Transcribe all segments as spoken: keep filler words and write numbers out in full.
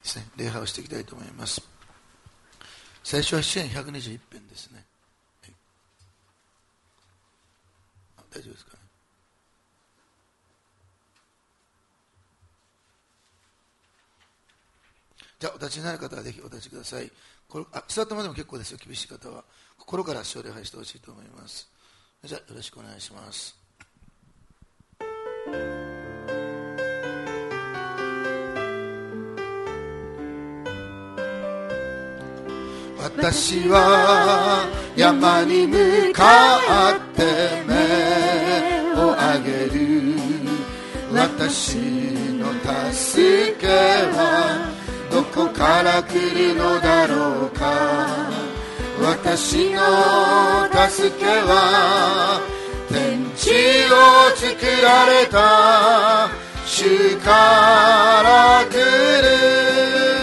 ですね、礼拝をしていきたいと思います。最初は詩編ひゃくにじゅういち編ですね。はい、大丈夫ですかね。じゃあお立ちになる方はぜひお立ちください。これあ座ったままでも結構ですよ。厳しい方は心から主を礼拝してほしいと思います。じゃあよろしくお願いします。私は山に向かって目を上げる。私の助けはどこから来るのだろうか。私の助けは天地を作られた主から来る。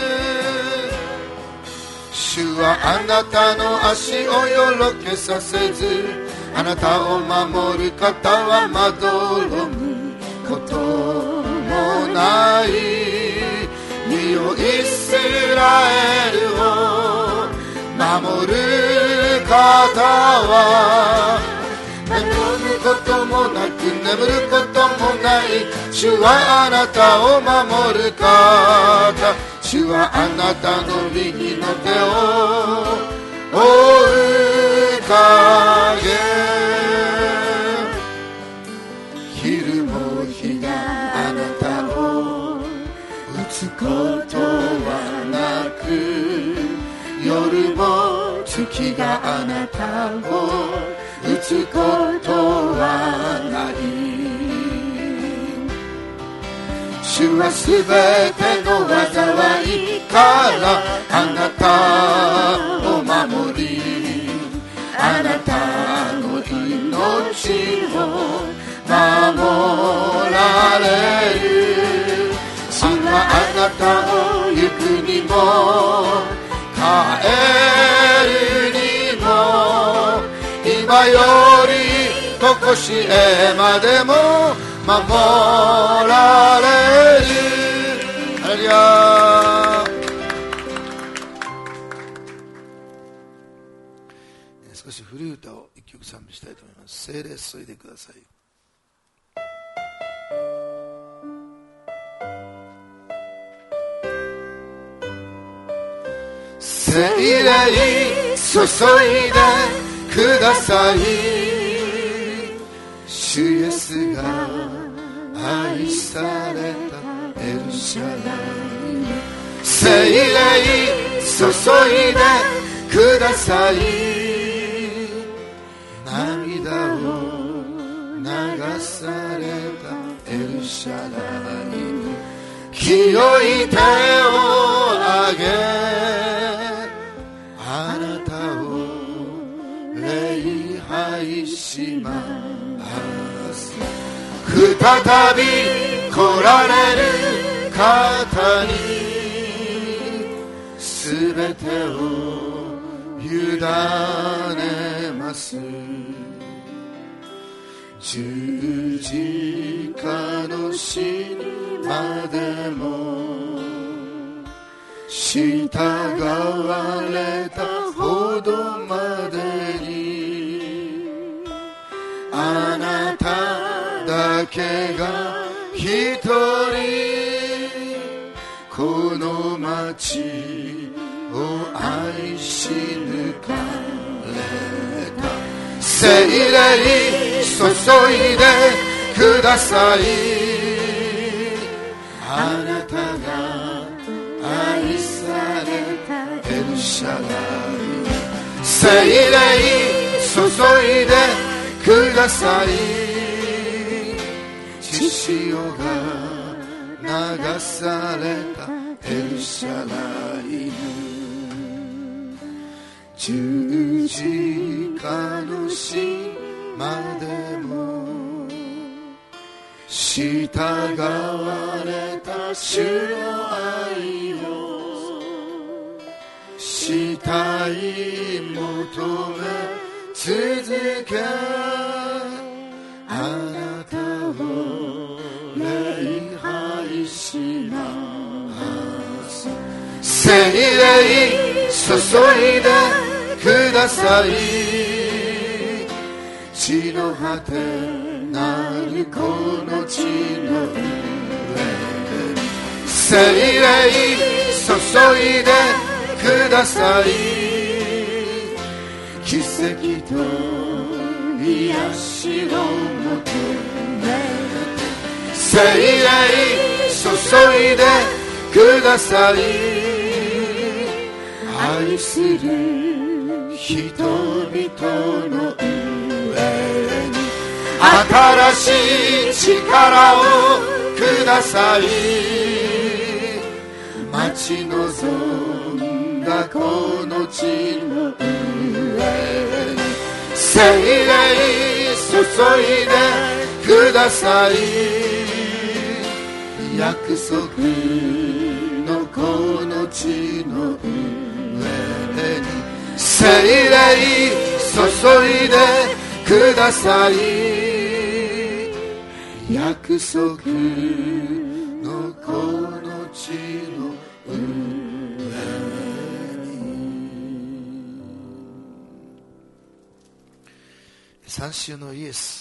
主はあなたの足をよろけさせず、あなたを守る方はまどろむこともない。見よイスラエルを守る方は寝むこともなく眠ることもない。主はあなたを守る方、主はあなたの右の手を追う影。昼も日があなたを打つことはなく、夜も月があなたを打つことはない。主はすべての災いからあなたを守り、あなたの命を守られる。主はあなたを行くにも帰るにも、今よりとこしえまでも守られる。ハレルヤ。少し古い歌を一曲賛美したいと思います。聖霊注いでください。聖霊注いでください。主イエスが愛されたエルシャライ。聖霊注いでください。涙を流されたエルシャライ。清い手を上げ、あなたを礼拝します。再び来られる方にすべてを委ねます。十字架の死までも従われたほどまでに、あなただけが一人この町を愛し抜かれた。聖霊注いでください。あなたが愛されたエルシャライ。聖霊注いでください。血潮が流されたエルシャライ。十字架の死までも従われた主の愛を慕い求め続け、あなたを礼拝します。 聖霊注いでください。地の果てなるこの地の上、聖霊注いでください。奇跡と癒しを求め、聖霊注いでください。愛する人々の上に新しい力をください。待ち望んだこの地の上に聖霊注いでください。約束のこの地の上に聖霊注いでください。約束のこの地の上に。三週のイエス、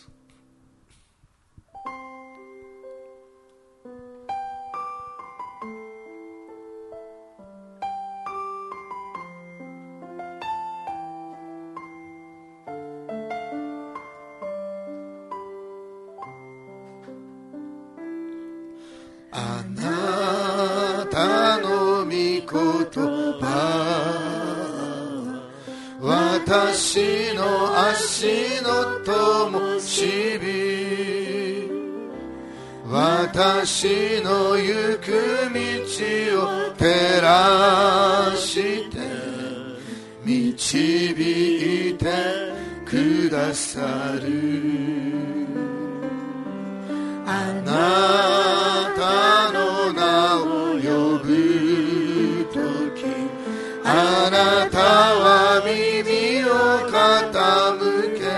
あなたの御言葉、私の足の灯火、私の行く道を照らして導いてくださる。あなたの名を呼ぶとき、あなたは耳を傾け、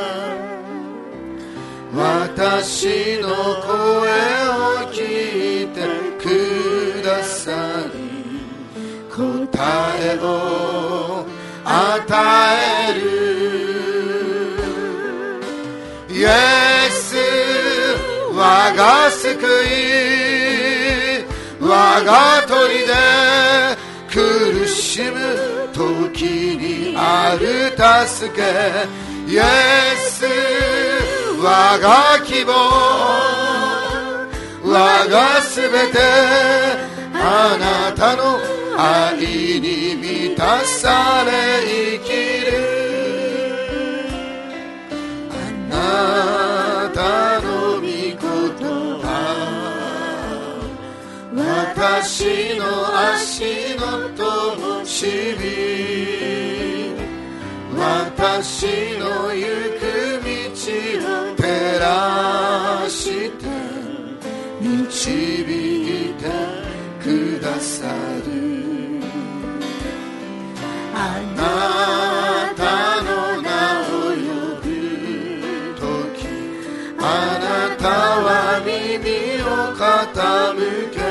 私の声を聞いてくださり、答えを与える。イエス、我が救い、我が砦、苦しむ時にある助け。イエス、我が希望、我がすべて、あなたの愛に満たされ生きる。あなたの御言葉、私の足の灯火、私の行く道を照らして導いてくださる。あなたの名を呼ぶとき、あなたは耳を傾け、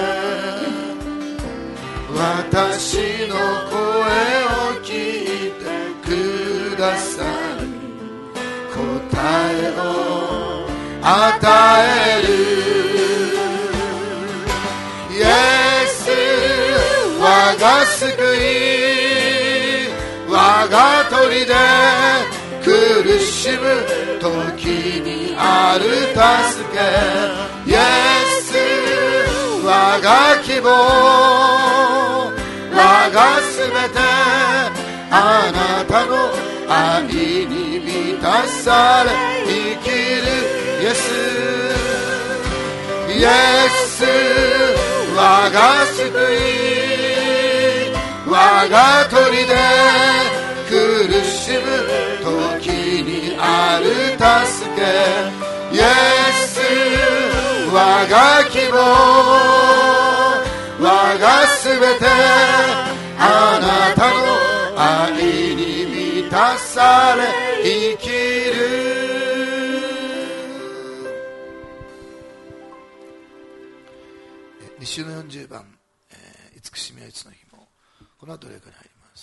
私の声を聞いてくださる。答えを与える。イエス、我が救い、我が砦、苦しむ時にある助け。イエス、我が希望、我がすべて、あなたの愛に満たされ生きる。イエス、イエス、我が救い、我が砦、苦しむ時にある助け。イエス、我が希望、我がすべて、あなたの愛に満たされ生きる。に週のよんじゅうばん、えー、いつ慈しみはいつの日も。この後礼拝に入ります。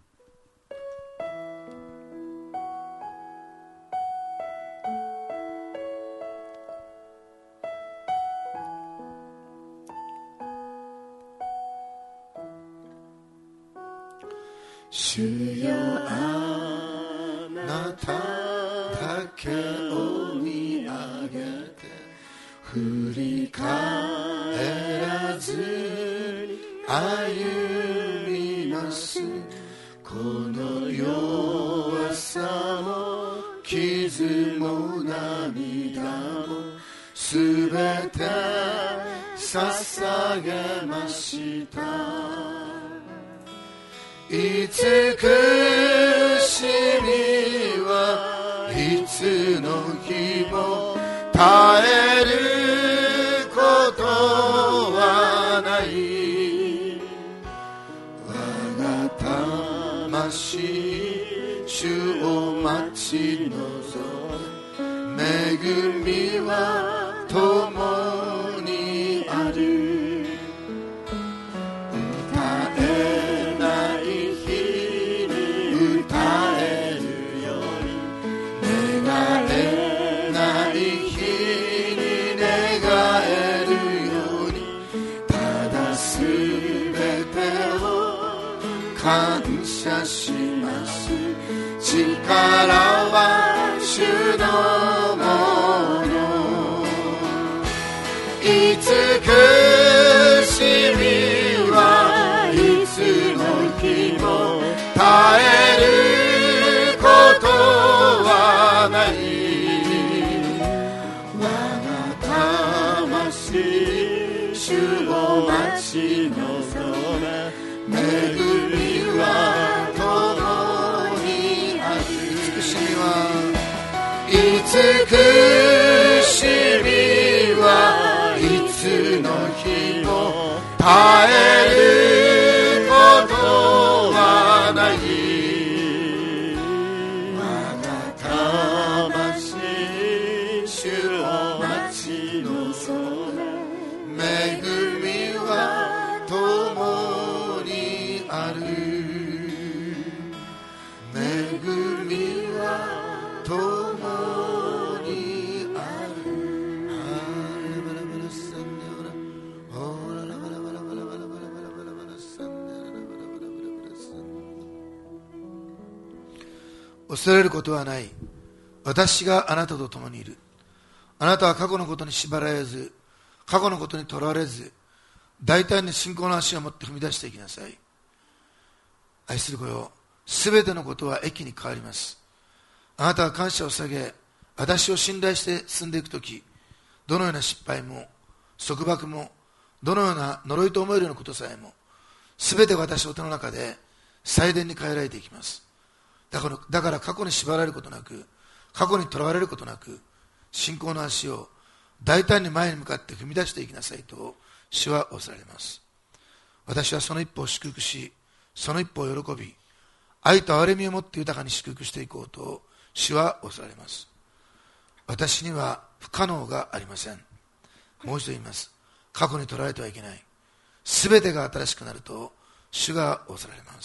主よあなただけを見上げて振り返らずに歩みます。この弱さも傷も涙もすべて捧げました。慈しみはいつの日も絶えることはない。我が魂主を待ち望む恵みは共にある。感謝します。力は主のもの。慈しみはいつの日も絶えることはない。我が魂主を待ち望む恵みは共にある。慈しみは慈しみはいつの日も絶えることはない。我が魂主を待ち望む恵みは共にある。恵みは共にある。恐れることはない。私があなたと共にいる。あなたは過去のことに縛られず、過去のことにとらわれず、大胆に信仰の足を持って踏み出していきなさい。愛する子よ、すべてのことは益に変わります。あなたは感謝を下げ、私を信頼して進んでいくとき、どのような失敗も束縛も、どのような呪いと思えるようなことさえも、すべて私の手の中で祭殿に変えられていきます。だから、だから過去に縛られることなく、過去にとらわれることなく、信仰の足を大胆に前に向かって踏み出していきなさいと主は仰せられます。私はその一歩を祝福し、その一歩を喜び、愛と憐れみを持って豊かに祝福していこうと主は仰せられます。私には不可能がありません。もう一度言います。過去にとらわれてはいけない。すべてが新しくなると主が仰せられます。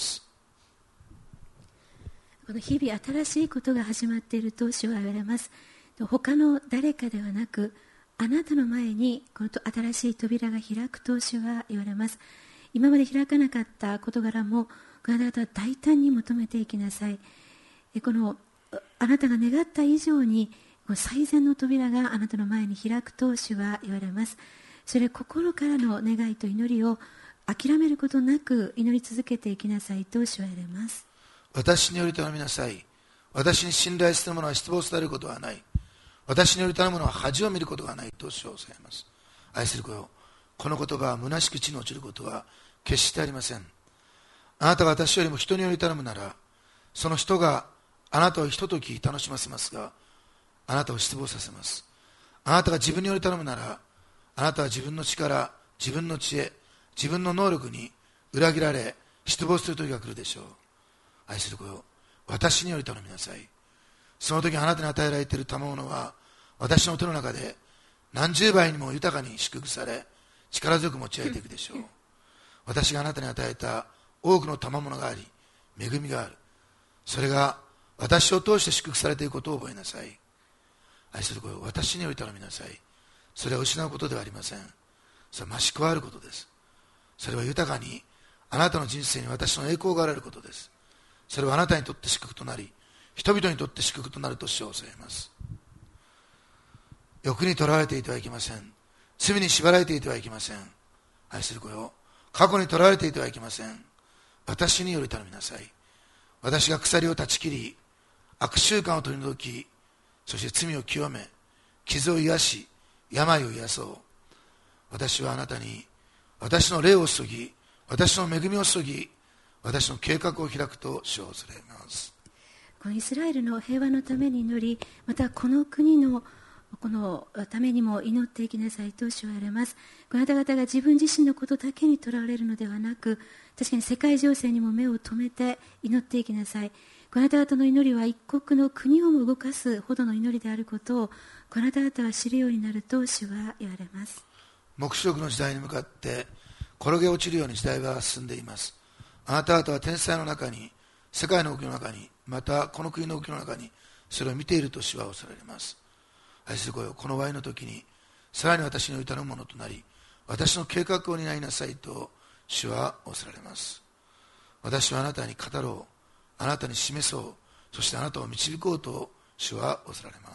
この日々新しいことが始まっていると主は言われます。他の誰かではなく、あなたの前にこの新しい扉が開くと主は言われます。今まで開かなかった事柄もあなたは大胆に求めていきなさい。このあなたが願った以上に最善の扉があなたの前に開くと主は言われます。それ心からの願いと祈りを諦めることなく祈り続けていきなさいと主は言われます。 私により頼みなさい。私に信頼する者は失望されることはない。私により頼む者は恥を見ることがないと主はおっしゃいます。愛する子よ、この言葉は虚しく地に落ちることは決してありません。あなたが私よりも人により頼むなら、その人があなたをひととき楽しませますが、あなたを失望させます。あなたが自分により頼むなら、あなたは自分の力、自分の知恵、自分の能力に裏切られ失望する時が来るでしょう。愛する子よ、私により頼みなさい。その時あなたに与えられている賜物は私の手の中で何十倍にも豊かに祝福され力強く持ち上げていくでしょう。 私があなたに与えた多くの賜物があり、恵みがある。それが私を通して祝福されていることを覚えなさい。愛する子よ、私により頼みなさい。それは失うことではありません。それは増し加わることです。それは豊かにあなたの人生に私の栄光があられることです。それはあなたにとって祝福となり、人々にとって祝福となると主は教えます。欲にとらわれていてはいけません。罪に縛られていてはいけません。愛する子よ、過去にとらわれていてはいけません。私により頼みなさい。私が鎖を断ち切り、悪習慣を取り除き、そして罪を清め、傷を癒し、病を癒そう。私はあなたに私の霊を注ぎ、私の恵みを注ぎ、私の計画を開くと主は恐れます。 このイスラエルの平和のために祈り、またこの国のこのためにも祈っていきなさいと主は言われます。この方々が自分自身のことだけにとらわれるのではなく、確かに世界情勢にも目を留めて祈っていきなさい。この方々の祈りは一国の国をも動かすほどの祈りであることをこの方々は知るようになると主は言われます。 黙示録の時代に向かって転げ落ちるように時代は進んでいます。あなた方は天災の中に、世界の動きの中に、またこの国の動きの中にそれを見ていると主は恐れます。愛する子よ、この終わりの時にさらに私に頼むものとなり、私の計画を担いなさいと主は仰せられます。私はあなたに語ろう、あなたに示そう、そしてあなたを導こうと主は仰せられます。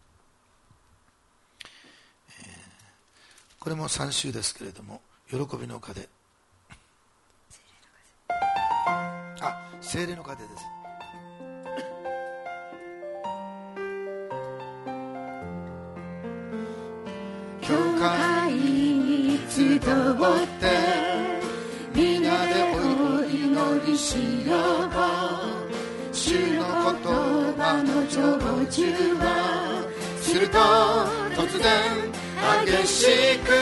えー、これもさん週ですけれども、喜びの風、あ、聖霊の風です。教会に集って皆でお祈りしよう。主の言葉の成就はすると突然激しく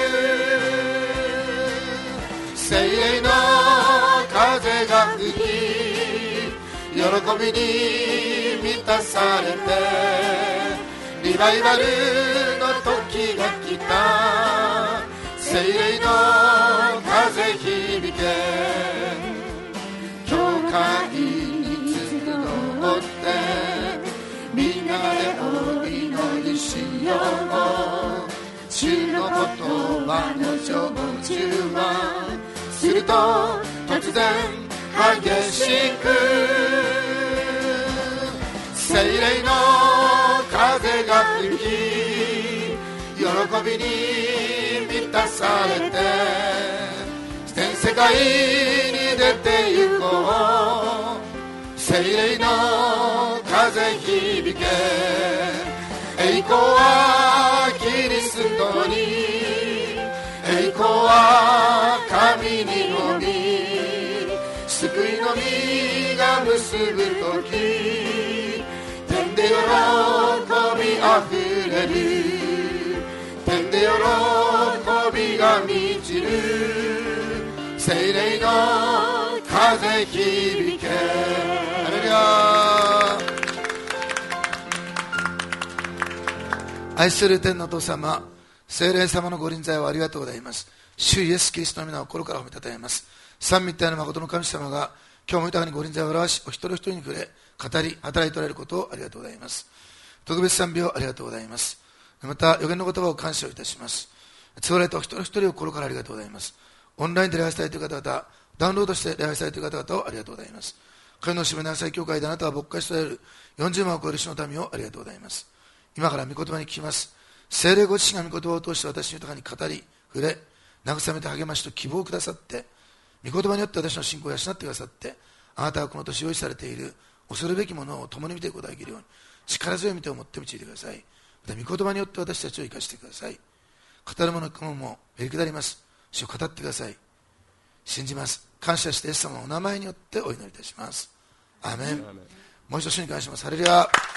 聖霊の風が吹き、喜びに満たされてリバイバルの時が来た。聖霊の風響け、教会に集ってみんなでお祈りしよう。主の言葉の成就はすると突然激しく聖霊の風が吹き、喜びに満たされて全世界に出て行こう。聖霊の風響け、栄光はキリストに、栄光は神にのみ、救いの実が結ぶとき、天で喜びあふれる、天で喜びが満ちる。聖霊の風響け。ハレルヤ。愛する天のお父様、聖霊様のご臨在をありがとうございます。主イエスキリストの皆を心から褒めたたえます。三位一体の誠の神様が今日も豊かにご臨在を表し、お一人お一人に触れ語り働いておられることをありがとうございます。特別賛美をありがとうございます。また予言の言葉を感謝をいたします。使われたお一人お一人を心からありがとうございます。オンラインで礼拝されている方々、ダウンロードして礼拝されている方々をありがとうございます。神の島根朝日教会であなたは牧会しておられるよんじゅうまんを超える主の民をありがとうございます。今から御言葉に聞きます。聖霊ご自身が御言葉を通して私に豊かに語り触れ慰めて励ましと希望をくださって、御言葉によって私の信仰を養ってくださって、あなたがこの年用意されている恐るべきものを共に見ていくことができるように力強い見てを持って導いてください。また御言葉によって私たちを生かしてください。語るもの聞くものもへりくだります。主を語ってください。信じます。感謝してイエス様のお名前によってお祈りいたします。アーメン。もう一度主に感謝します。ハレルヤ。